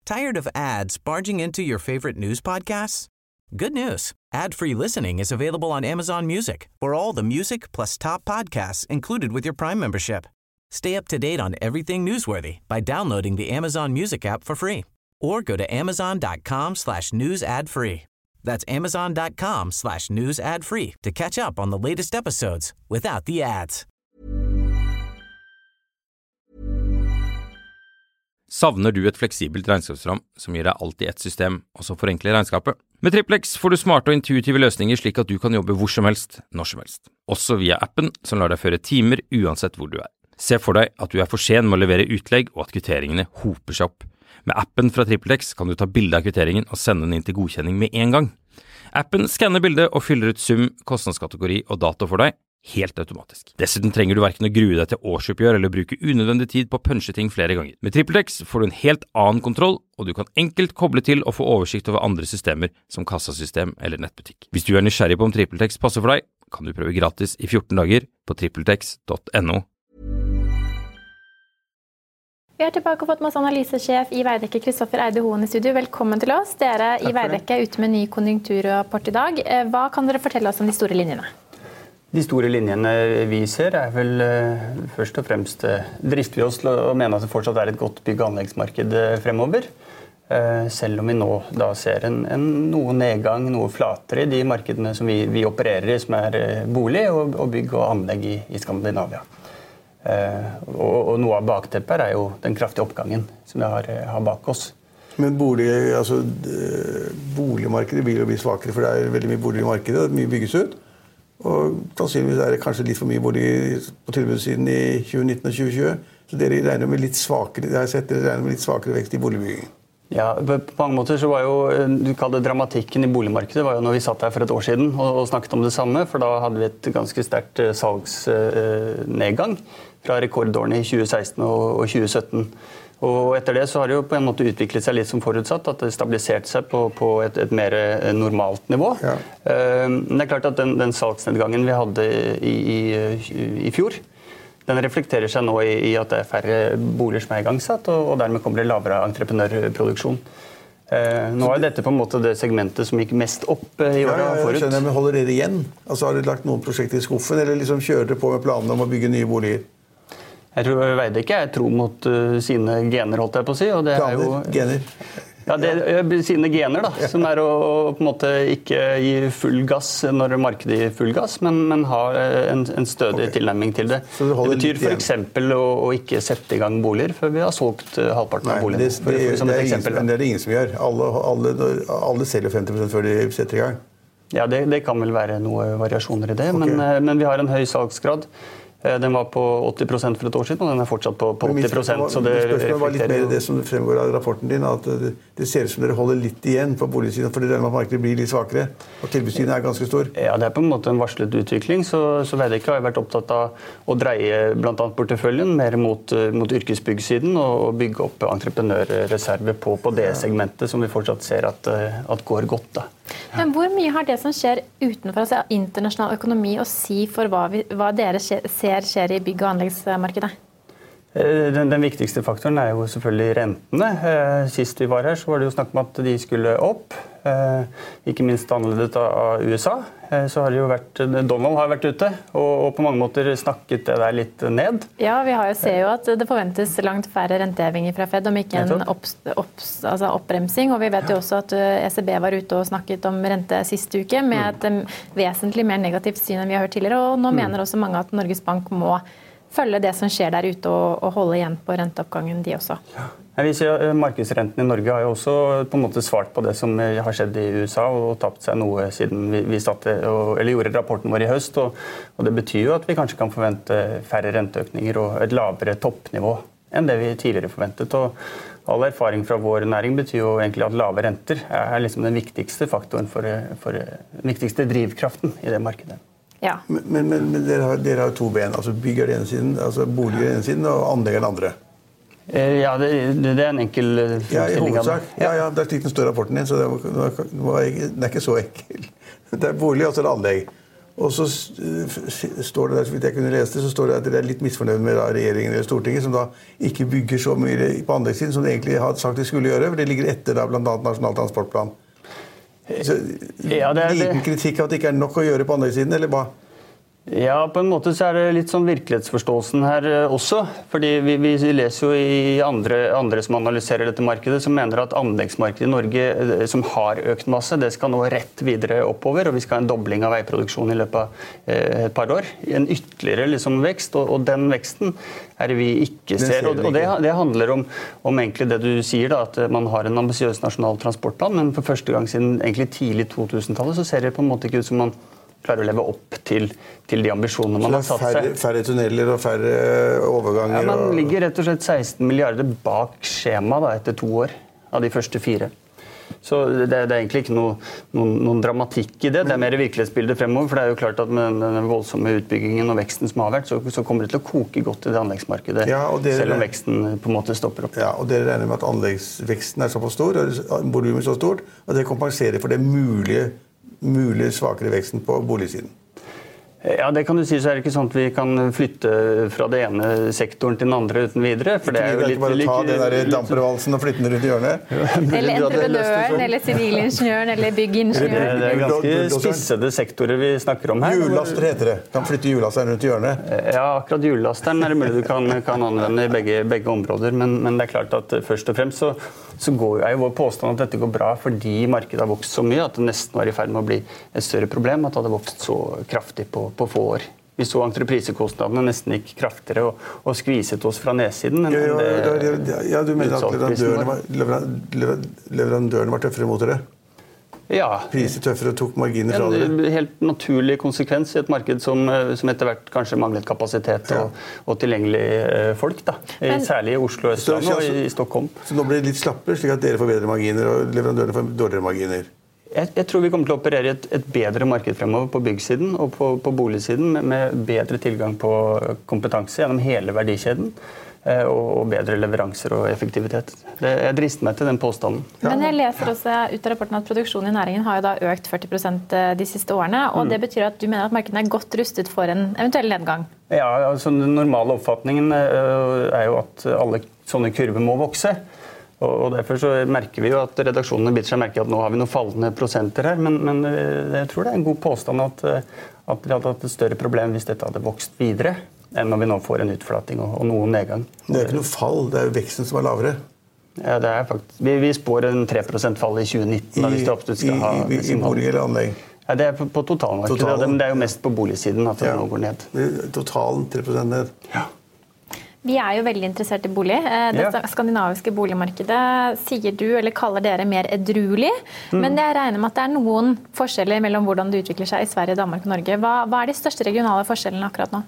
Tired of ads barging into your favorite news podcasts? Good news. Ad-free listening is available on Amazon Music for all the music plus top podcasts included with your Prime membership. Stay up to date on everything newsworthy by downloading the Amazon Music app for free or go to amazon.com/news ad free. That's amazon.com/news ad free to catch up on the latest episodes without the ads. Savner du et fleksibelt regnskapsprogram som gir deg alt i ett system, og som forenkler regnskapet? Med TrippelX får du smarte og intuitive løsninger slik at du kan jobbe hvor som helst, når som helst. Også via appen som lar deg føre timer uansett hvor du er. Se for deg at du er for sen med å levere utlegg og at kvitteringene hoper seg opp. Med appen fra TrippelX kan du ta bilde av kvitteringen og sende den inn til godkjenning med en gang. Appen skanner bildet og fyller ut sum, kostnadskategori og dato for deg, helt automatisk. Dessuten trenger du hverken å grue deg til årsoppgjør eller bruke unødvendig tid på å punche ting flere ganger. Med TrippelX får du en helt annen kontroll, og du kan enkelt koble til og få oversikt over andre systemer som kassasystem eller nettbutikk. Hvis du er nysgjerrig på om TrippelX passer for deg, kan du prøve gratis i 14 dager på trippeltex.no. Vi tilbake og fått med oss analysesjef i Veidekke, Kristoffer Eide Hoen i studio. Velkommen til oss. Dere i Veidekke er ute med ny konjunkturrapport i dag. Hva kan dere fortelle oss om de store linjene? De store linjene vi ser er vel først og fremst drifter vi oss til å mene at det fortsatt er et godt bygg- og anleggsmarked fremover. Selv om vi nå da ser en noe nedgang, noe flatere i de markedene som vi opererer i, som er bolig og bygg og anlegg i Skandinavia. Og noe av bakteppet er jo den kraftige oppgangen som vi har bak oss. Men boligmarkedet vil jo bli svakere, for det er veldig mye bolig i markedet, og mye bygges ut. Og sannsynligvis er det kanskje litt for mye bolig på tilbudssiden i 2019 og 2020. Så dere regner med litt svakere, jeg har sett dere regner med litt svakere vekst i boligbygging. Ja, på mange måter så var jo, du kaller det dramatikken i boligmarkedet, var jo når vi satt her for et år siden og snakket om det samme, for da hadde vi et ganske sterkt salgsnedgang fra rekordårene i 2016 og 2017. Og etter det så har det jo på en måte utviklet seg litt som forutsatt, at det stabiliserte seg på et mer normalt nivå. Ja. Men det er klart at den salgsnedgangen vi hadde i fjor, den reflekterer seg nå i at det er færre boliger som er igangsatt, og dermed kommer det lavere entreprenørproduksjon. Nå er dette på en måte det segmentet som gikk mest opp i året forut. Ja, men holder dere igjen? Altså har dere lagt noen prosjekter i skuffen, eller liksom kjører dere på med planene om å bygge nye boliger? Jeg tror Veidekke er tro mot sine gener, holdt jeg på å si. Og det er jo, gener? Ja, det er sine gener, da. Som er å på en måte ikke gi full gass når markedet gir full gass, men ha en stødig tilnærming til det. Det betyr for eksempel å ikke sette i gang boliger før vi har solgt halvparten av boligene. Men det er det ingen som gjør. Alle selger 50% før de setter i gang. Ja, det kan vel være noen variasjoner i det, men vi har en høy salgsgrad. Den var på 80% for et år siden, og den er fortsatt på 80%. Så det spørsmålet var litt mer det som fremgår av rapporten din, at det ser ut som dere holder litt igjen på boligsiden, for det regner med at markedet blir litt svakere, og tilbudssiden er ganske stor. Ja, det er på en måte en varslet utvikling, så Veidekke har vært opptatt av å dreie blant annet porteføljen mer mot yrkesbyggsiden, og bygge opp entreprenørreserve på det segmentet som vi fortsatt ser at går godt da. Men hvor mye har det som skjer utenfor altså internasjonal økonomi å si for hva dere ser skjer i bygg- og anleggsmarkedet? Den viktigste faktoren er jo selvfølgelig rentene. Sist vi var her så var det jo snakk om at de skulle opp. Ikke minst annerledes av USA. Så har det jo Donald har vært ute og på mange måter snakket det der litt ned. Ja, vi ser jo at det forventes langt færre rentehevinger fra Fed, om ikke en oppbremsing. Og vi vet jo også at ECB var ute og snakket om rente siste uke med et vesentlig mer negativt syn enn vi har hørt tidligere. Og nå mener også mange at Norges Bank må følge det som skjer der ute og holde igjen på renteoppgangen de også. Ja. Vi ser markedsrenten i Norge har jo også på en måte svart på det som har skjedd i USA og tapt seg noe siden vi gjorde rapporten vår i høst. Og det betyr jo at vi kanskje kan forvente færre renteøkninger og et lavere toppnivå enn det vi tidligere forventet. Og all erfaring fra vår næring betyr jo egentlig at lave renter er liksom den viktigste faktoren for den viktigste drivkraften i det markedet. Ja. Men dere har to ben, altså bygg er den ene siden, altså bolig er den ene siden og anlegg er den andre. Ja, det er en enkel fremstilling av det. Ja, det er slik den står i rapporten din, så den er ikke så enkel. Det er bolig og så er det anlegg. Og så står det der, så vidt jeg kunne lese det, så står det at dere litt misfornøyd med regjeringen eller Stortinget, som da ikke bygger så mye på anleggssiden som de egentlig har sagt de skulle gjøre, for det ligger etter da blant annet Nasjonal transportplan. Så, liten kritikk av at det ikke nok å gjøre på anleggssiden, eller hva? Ja, på en måte så det litt sånn virkelighetsforståelsen her også. Fordi vi leser jo i andre som analyserer dette markedet, som mener at anleggsmarkedet i Norge som har økt masse, det skal nå rett videre oppover, og vi skal ha en dobling av veiproduksjon i løpet av et par år. En ytterligere liksom vekst, og den veksten det vi ikke ser. Og det handler om egentlig det du sier, da, at man har en ambisiøs nasjonal transportplan, men for første gang siden egentlig tidlig 2000-tallet så ser det på en måte ikke ut som man klarer å leve opp til de ambisjonene man har satt seg. Færre tunneler og færre overganger? Ja, man ligger rett og slett 16 milliarder bak skjema da, etter 2 år av de første 4. Så det egentlig ikke noen dramatikk i det. Det mer virkelighetsbildet fremover, for det jo klart at med den voldsomme utbyggingen og veksten som har vært, så kommer det til å koke godt i det anleggsmarkedet, selv om veksten på en måte stopper opp. Ja, og dere regner med at anleggsveksten såpass stor, og volumet så stort, og det kompenserer for det mulig svakere veksten på boligsiden. Ja, det kan du si, så det ikke sånn at vi kan flytte fra det ene sektoren til den andre uten videre. For det jo litt... Bare ta den der dampervalsen og flytte den rundt i hjørnet? Eller entreprenøren, eller sivilingeniøren, eller byggingeniøren. Det ganske spissede sektorer vi snakker om her. Hjullaster heter det. Kan flytte hjullasteren rundt i hjørnet? Ja, akkurat hjullasteren det mulig du kan anvende i begge områder, men det klart at først og fremst så jo vår påstand at dette går bra fordi markedet har vokst så mye at det nesten var i ferd med å bli et større problem, at det hadde vokst så kraftig på få år. Vi så entreprisekostnadene nesten gikk kraftigere og skviset oss fra nedsiden. Ja, du mener at leverandørene var tøffere mot dere? Ja. Priser tøffere og tok marginer fra dere? En helt naturlig konsekvens i et marked som etter hvert kanskje manglet kapasitet og tilgjengelige folk, da. Særlig i Oslo og Østland og i Stockholm. Så nå blir det litt slappere, slik at dere får bedre marginer og leverandørene får dårligere marginer? Jeg tror vi kommer til å operere et bedre marked fremover på byggsiden og på boligsiden med bedre tilgang på kompetanse gjennom hele verdikjeden og bedre leveranser og effektivitet. Jeg drister meg til den påstanden. Ja. Men jeg leser også ut av rapporten at produksjonen i næringen har jo da økt 40% de siste årene, og det betyr at du mener at markedet godt rustet for en eventuell nedgang? Ja, altså den normale oppfatningen jo at alle sånne kurver må vokse. Og derfor så merker vi jo at redaksjonene biter seg merke at nå har vi noen fallende prosenter her, men jeg tror det en god påstand at vi hadde hatt et større problem hvis dette hadde vokst videre, enn når vi nå får en utflating og noen nedgang. Det ikke noe fall, det jo veksten som lavere. Ja, det faktisk. Vi spår en 3% fall i 2019 hvis det absolutt skal ha... I bolig eller anlegg? Ja, det på totalmarkedet, men det jo mest på boligsiden at det nå går ned. Totalen 3% ned? Ja. Vi jo veldig interessert i bolig. Det skandinaviske boligmarkedet sier du, eller kaller dere mer edruelig, men jeg regner med at det noen forskjeller mellom hvordan det utvikler seg i Sverige, Danmark og Norge. Hva de største regionale forskjellene akkurat nå?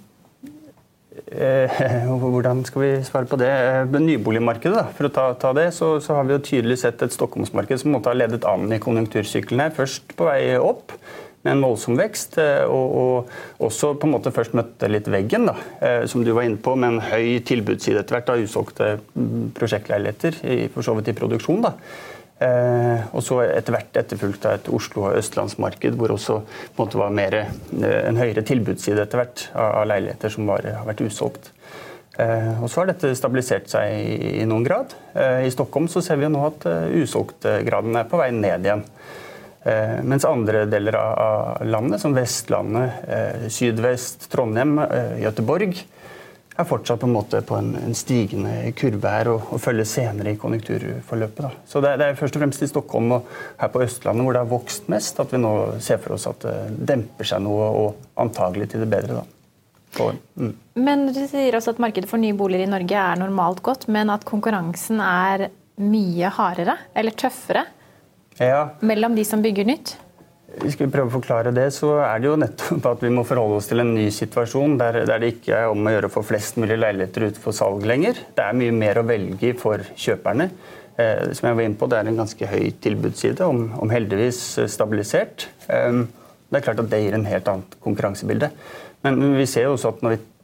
Hvordan skal vi svare på det? Nyboligmarkedet, da, for å ta det, så har vi jo tydelig sett et Stockholmsmarked som måtte ha ledet an i konjunktursykkelen her, først på vei opp, med en voldsom vekst, og også på en måte først møtte litt veggen, da, som du var inne på, med en høy tilbudsside etter hvert av usolgte prosjektleiligheter, for så vidt i produksjon. Da. Og så etter hvert etterfulgt av et Oslo- og Østlandsmarked, hvor også på en måte var en høyere tilbudsside etter hvert av leiligheter som har vært usolgt. Og så har dette stabilisert seg i noen grad. I Stockholm så ser vi jo nå at usolgtgraden på vei ned igjen. Mens andre deler av landet, som Vestlandet, Sydvest, Trondheim, Göteborg, fortsatt på en måte på en stigende kurve her og følger senere i konjunkturforløpet. Da. Så det først og fremst i Stockholm og her på Østlandet hvor det har vokst mest, at vi nå ser for oss at det demper seg noe og antagelig til det bedre. Da. Men du sier også at markedet for nye boliger i Norge normalt godt, men at konkurransen mye hardere eller tøffere mellom de som bygger nytt? Hvis vi prøver å forklare det, så det jo nettopp at vi må forholde oss til en ny situasjon der det ikke om å gjøre å få flest mulig leiligheter ut for salg lenger. Det mye mer å velge for kjøperne. Som jeg var inne på, det en ganske høy tilbudsside, om heldigvis stabilisert. Det klart at det gir en helt annet konkurransebilde. Men vi ser jo også at når vi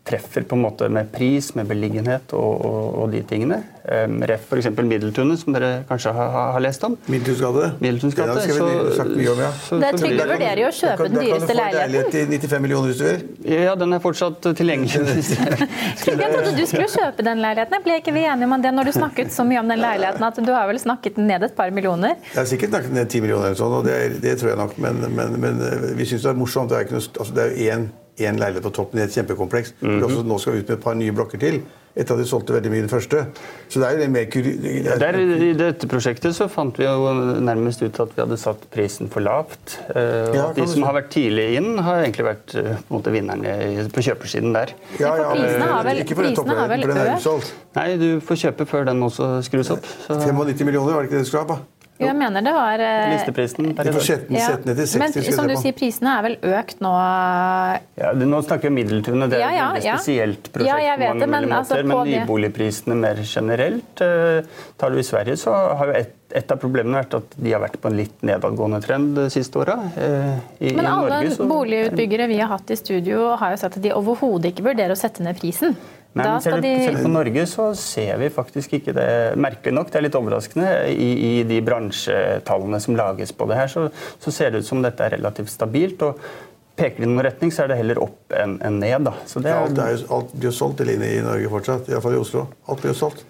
treffer på en måte med pris, med beliggenhet og de tingene. Ref for eksempel Middeltunet, som dere kanskje har lest om. Middeltunsgade. Middeltunsgade. Det skal vi sagt mye om, ja. Det er Trygve vurderer jo å kjøpe den dyreste leiligheten. Da kan du få en leilighet til 95 millioner hvis du vil. Ja, den er fortsatt tilgjengelig. Trygve, jeg trodde du skulle kjøpe den leiligheten. Ble ikke vi enige om det når du snakket så mye om den leiligheten, at du har vel snakket den ned et par millioner? Jeg har sikkert snakket ned 10 millioner eller sånn, og det tror jeg nok, men vi synes det er morsomt. Det er jo en leilighet på toppen i et kjempekompleks. Vi også nå skal ut med et par nye blokker til, etter at de solgte veldig mye i den første. Så det er jo mer I dette prosjektet så fant vi jo nærmest ut at vi hadde satt prisen for lavt. Og de som har vært tidlig inn, har egentlig vært på en måte vinnerne på kjøpersiden der. Ja, prisene har vel økt? Nei, du får kjøpe før den også skrus opp. 95 millioner, var det ikke det du skulle ha på? Jo, jeg mener det var listeprisen per i dag. Men som du sier, prisene er vel økt nå? Ja, nå snakker vi om Middeltunet, det er et spesielt prosjekt. Ja, jeg vet det, men men nyboligprisene mer generelt. Tar du i Sverige, så har jo et av problemene vært at de har vært på en litt nedadgående trend de siste årene. Men alle boligutbyggere vi har hatt i studio har jo sagt at de overhodet ikke vurderer å sette ned prisen. Nei, men selv på Norge så ser vi faktisk ikke det, merkelig nok, det er litt overraskende, i de bransjetallene som lages på det her, så ser det ut som dette er relativt stabilt, og peker det i noen retning, så er det heller opp enn ned. Da. Så det alt blir jo solgt til inne i Norge fortsatt, i hvert fall i Oslo. Alt blir jo solgt.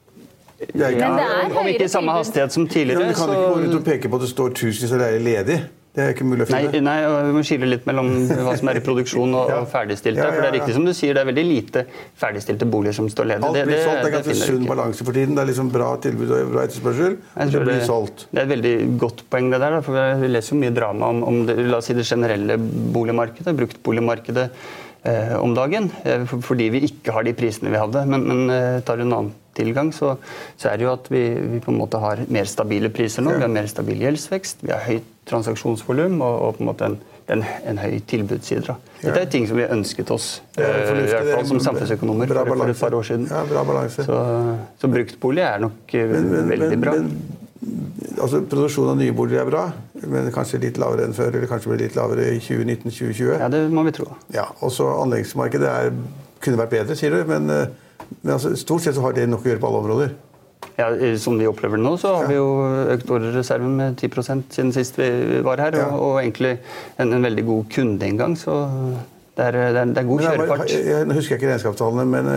Om ikke i samme hastighet som tidligere. Du kan ikke gå rundt og peke på at det står tusenvis av leiligheter ledig. Det er ikke mulig å finne. Nei, vi må skille litt mellom hva som er i produksjon og ferdigstilte. For det er riktig som du sier, det er veldig lite ferdigstilte boliger som står ledige. Alt blir solgt, det er ganske sunn balanse for tiden. Det er liksom bra tilbud og bra etterspørsel. Det blir solgt. Det er et veldig godt poeng det der, for vi leser jo mye drama om det, la oss si det generelle boligmarkedet, bruktboligmarkedet om dagen, fordi vi ikke har de prisene vi hadde. Men tar en annen tilgang, så er det jo at vi på en måte har mer stabile priser nå, vi har mer stabil gjeldsvekst, vi har høyt transaksjonsvolum og på en måte en høy tilbudsside. Dette er ting som vi ønsket oss, i hvert fall som samfunnsøkonomer for et par år siden. Ja, bra balanse. Så bruktbolig er nok veldig bra. Altså, produksjon av nye boliger er bra, men kanskje litt lavere enn før, eller kanskje blir litt lavere i 2019-2020. Ja, det må vi tro. Ja, og så anleggsmarkedet kunne vært bedre, sier du, men altså, stort sett så har det nok å gjøre på alle områder. Ja, som vi opplever nå, så har vi jo økt ordrereserven med 10% siden sist vi var her, og egentlig en veldig god kundeinngang, så det er god kjørefart. Nå husker jeg ikke regnskapstallene, men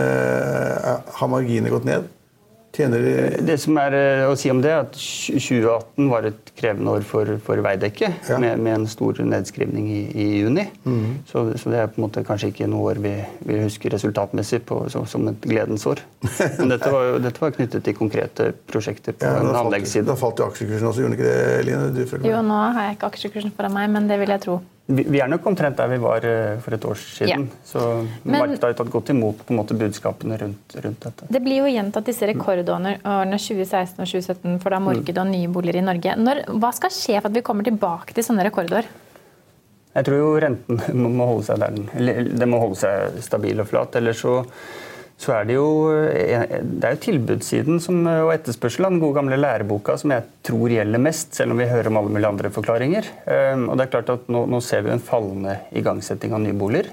har marginene gått ned? Det som er å si om det, er at 2018 var et krevende år for Veidekke, med en stor nedskrivning i juni. Så det er på en måte kanskje ikke noe år vi husker resultatmessig som et gledens år. Men dette var knyttet til konkrete prosjekter på en anleggsside. Da falt jo aksjekursen også, gjorde ikke det, Line? Jo, nå har jeg ikke aksjekursen foran meg, men det vil jeg tro. Vi er nok omtrent der vi var for et år siden, så markedet har tatt godt imot på en måte budskapene rundt dette. Det blir jo gjentatt disse rekordårene 2016 og 2017 for da markedet og nye boliger i Norge. Hva skal skje for at vi kommer tilbake til sånne rekordår? Jeg tror jo renten må holde seg der. Det må holde seg stabil og flat, ellers så er det jo tilbudssiden og etterspørsel av den gode gamle læreboka som jeg tror gjelder mest, selv om vi hører om alle mulige andre forklaringer. Og det er klart at nå ser vi en fallende igangsetting av nye boliger,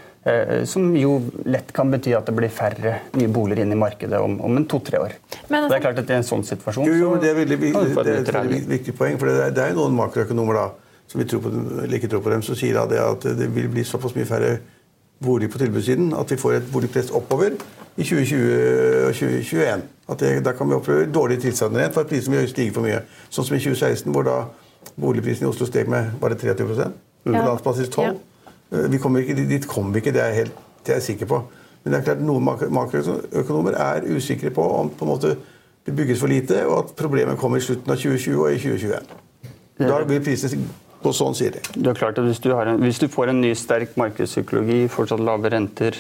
som jo lett kan bety at det blir færre nye boliger inn i markedet om 2-3 år. Men det er klart at i en sånn situasjon det er et veldig viktig poeng, for det er jo noen makroøkonomer da, som vi ikke tror på dem, som sier at det vil bli såpass mye færre bolig på tilbudssiden, at vi får et boligpress oppover i 2020 og 2021. Da kan vi oppleve dårlige tilstander igjen, for at prisen vil stige for mye. Sånn som i 2016, hvor da boligprisen i Oslo steg med bare 23%, på landsbasis 12%. Dit kommer vi ikke, det er jeg sikker på. Men det er klart noen makroøkonomer er usikre på om på en måte det bygges for lite, og at problemet kommer i slutten av 2020 og i 2021. Da blir prisen på sånn, sier de. Det er klart at hvis du får en ny sterk markedspsykologi, fortsatt lave renter,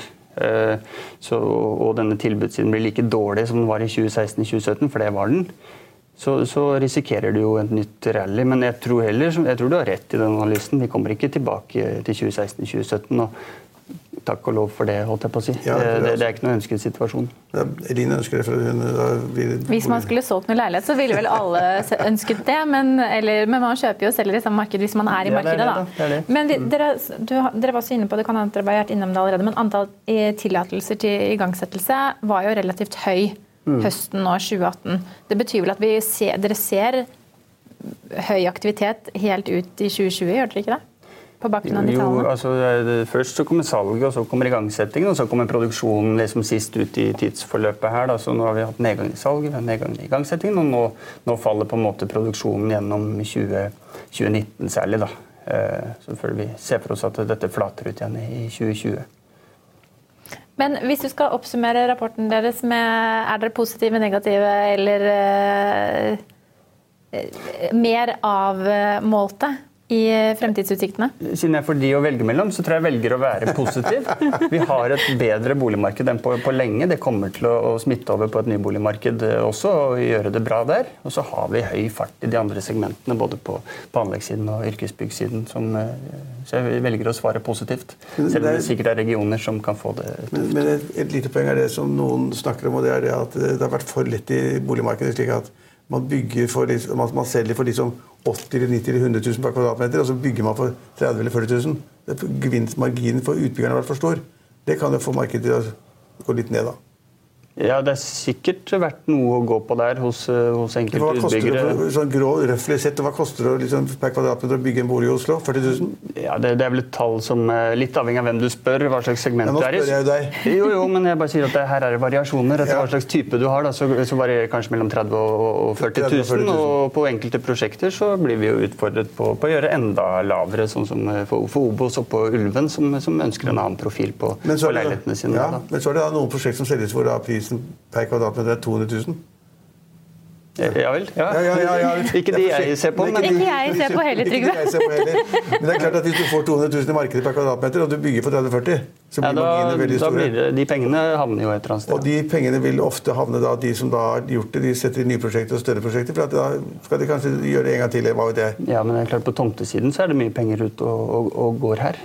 og denne tilbudssiden blir like dårlig som den var i 2016-2017, for det var den, så risikerer du jo et nytt rally. Men jeg tror du har rett i den analysen. Vi kommer ikke tilbake til 2016-2017. takk og lov for det, holdt jeg på å si. Ja, det ikke noen ønsket situasjon. Elin ønsker det, for hun Hvis man skulle solgt noen leilighet, så ville vel alle ønsket det, men man kjøper jo og selger i samme marked hvis man i markedet, da. Det. Men dere var så inne på, det kan hende at dere har vært innom det allerede, men antall tillatelser til igangsettelse var jo relativt høy høsten nå 2018. Det betyr vel at dere ser høy aktivitet helt ut i 2020, gjør dere ikke det? På bakgrunn av de tallene? Jo, altså, først så kommer salget, og så kommer igangsettingen, og så kommer produksjonen liksom sist ut i tidsforløpet her. Da. Så nå har vi hatt nedgang i salget, vi har nedgang i igangsettingen, og nå faller på en måte produksjonen gjennom 2019 særlig. Da. Så før vi ser for oss at dette flater ut igjen i 2020. Men hvis du skal oppsummere rapporten deres med, dere positive, negative, eller mer avmålte i fremtidsutsiktene? Siden jeg får de å velge mellom, så tror jeg velger å være positiv. Vi har et bedre boligmarked enn på lenge. Det kommer til å smitte over på et nyboligmarked også, og gjøre det bra der. Og så har vi høy fart i de andre segmentene, både på anleggssiden og yrkesbyggsiden, så jeg velger å svare positivt. Selv om det sikkert regioner som kan få det. Men et lite poeng det som noen snakker om, og det det at det har vært for lett i boligmarkedet, slik at man bygger man selger for liksom 80 eller 90 eller 100 000 per kvadratmeter, og så bygger man for 30 eller 40 000. Gevinstmarginen for utbyggerne har vært for stor. Det kan jo få markedet til å gå litt ned da. Ja, det sikkert vært noe å gå på der hos enkelte utbyggere. Sånn grå, røffelig sett, hva koster det liksom, per kvadratmeter å bygge en bolig i Oslo? 40 000? Ja, det vel et tall som litt avhengig av hvem du spør, hva slags segment det i. Nå spør jeg jo deg. Jo, men jeg bare sier at her det variasjoner. Etter hva slags type du har, da, så varierer det kanskje mellom 30 og 40 000. Og på enkelte prosjekter så blir vi jo utfordret på å gjøre enda lavere, sånn som for Obos og på Ulven, som ønsker en annen profil på leilighetene sine. Ja, men så det da noen prosjekt som selges hvor da prisen per kvadratmeter 200 000. Ja vel. Ja. Ikke de jeg ser på, men ikke jeg ser på heller, Trygve. Men det klart at hvis du får 200 000 i markedet per kvadratmeter, og du bygger for 30-40, så blir marginene veldig store. Da blir de pengene havner jo et eller annet sted. Og de pengene vil ofte havne da, de som da har gjort det, de setter i nye prosjekter og større prosjekter, for at da skal de kanskje gjøre det en gang til, hva vet jeg. Ja, men det klart på tomtesiden så det mye penger ut og går her.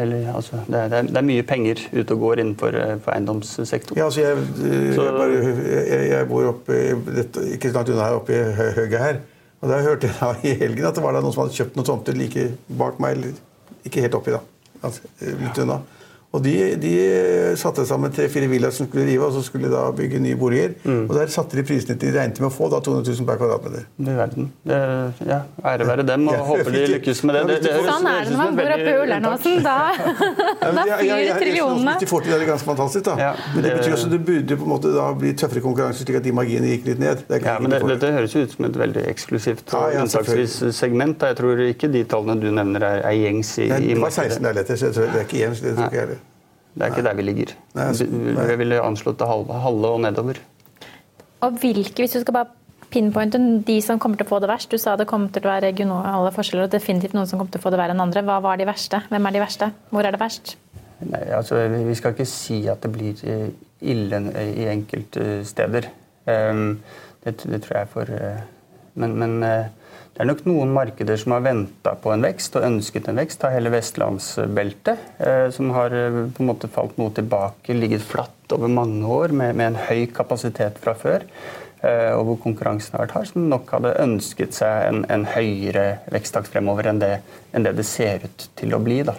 Det mye penger ut og går innenfor eiendomssektoren. Ja, altså jeg bor oppe, ikke langt unna her, oppe i Høge her, og da hørte jeg da i helgen at det var da noen som hadde kjøpt noen tomter like bak meg, eller ikke helt oppi da, altså, litt unna. Og de satte sammen 3-4 villaer som skulle rive, og så skulle da bygge nye boliger. Og der satte de prisene til de regnet med å få da 200 000 per kvadratmeter. Det verden. Ja, ære være dem, og håper de lykkes med det. Sånn det når man bor oppe i Ullernåsen, da fyrer trillionene. Hvis de får til det ganske fantastisk da. Ja, men det betyr også at det burde på en måte da bli tøffere konkurranse, slik at de marginene gikk litt ned. Ja, men dette høres ut som et veldig eksklusivt og unntaksvis segment. Jeg tror ikke de tallene du nevner gjengs i markedet. Det var 16 leiligheter, så jeg tror det ikke gjengs, det tror ikke jeg. Det ikke der vi ligger. Vi ville anslått det halve og nedover. Og hvis du skal bare pinpointe de som kommer til å få det verst, du sa det kommer til å være regionale forskjeller, og definitivt noen som kommer til å få det verre enn andre. Hva var de verste? Hvem de verste? Hvor det verst? Nei, altså, vi skal ikke si at det blir ille i enkelte steder. Det tror jeg for... Men det nok noen markeder som har ventet på en vekst og ønsket en vekst av hele Vestlandsbeltet, som har på en måte falt noe tilbake, ligget flatt over mange år med en høy kapasitet fra før, og hvor konkurransen har vært hard, som nok hadde ønsket seg en høyere veksttakt fremover enn det ser ut til å bli, da.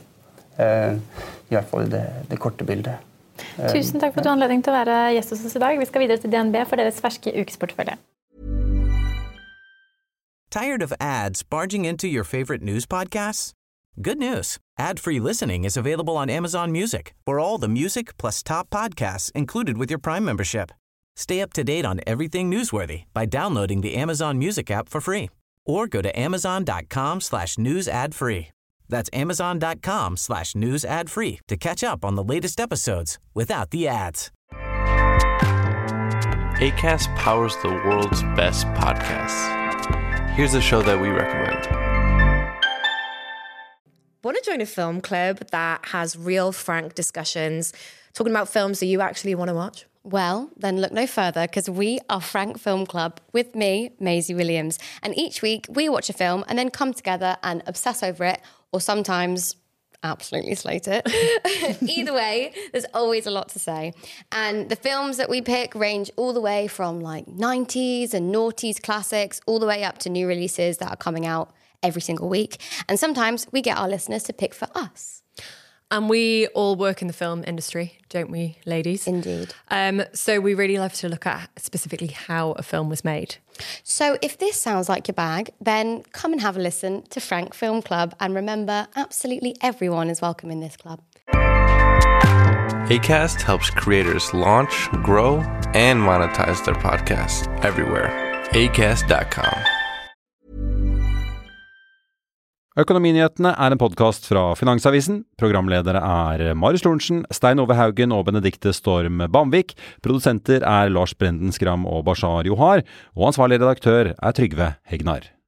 I hvert fall i det korte bildet. Tusen takk for at du har anledning til å være gjest hos oss i dag. Vi skal videre til DNB for deres ferske ukesportfølje. Tired of ads barging into your favorite news podcasts? Good news. Ad-free listening is available on Amazon Music for all the music plus top podcasts included with your Prime membership. Stay up to date on everything newsworthy by downloading the Amazon Music app for free or go to amazon.com/news ad free. That's amazon.com/news ad free to catch up on the latest episodes without the ads. Acast powers the world's best podcasts. Here's a show that we recommend. Want to join a film club that has real, frank discussions, talking about films that you actually want to watch? Well, then look no further, because we are Frank Film Club with me, Maisie Williams. And each week we watch a film and then come together and obsess over it, or sometimes absolutely slate it. Either way, there's always a lot to say. And the films that we pick range all the way from like 90s and noughties classics all the way up to new releases that are coming out every single week. And sometimes we get our listeners to pick for us. And we all work in the film industry, don't we, ladies? Indeed. So we really love to look at specifically how a film was made. So if this sounds like your bag, then come and have a listen to Frank Film Club. And remember, absolutely everyone is welcome in this club. Acast helps creators launch, grow, and monetize their podcasts everywhere. Acast.com. Økonominyhetene en podcast fra Finansavisen. Programledere Marius Lorentzen, Stein Ove Haugen og Benedikte Storm Bamvik. Produsenter Lars Brenden Skram og Bashar Johar. Og ansvarlig redaktør Trygve Hegnar.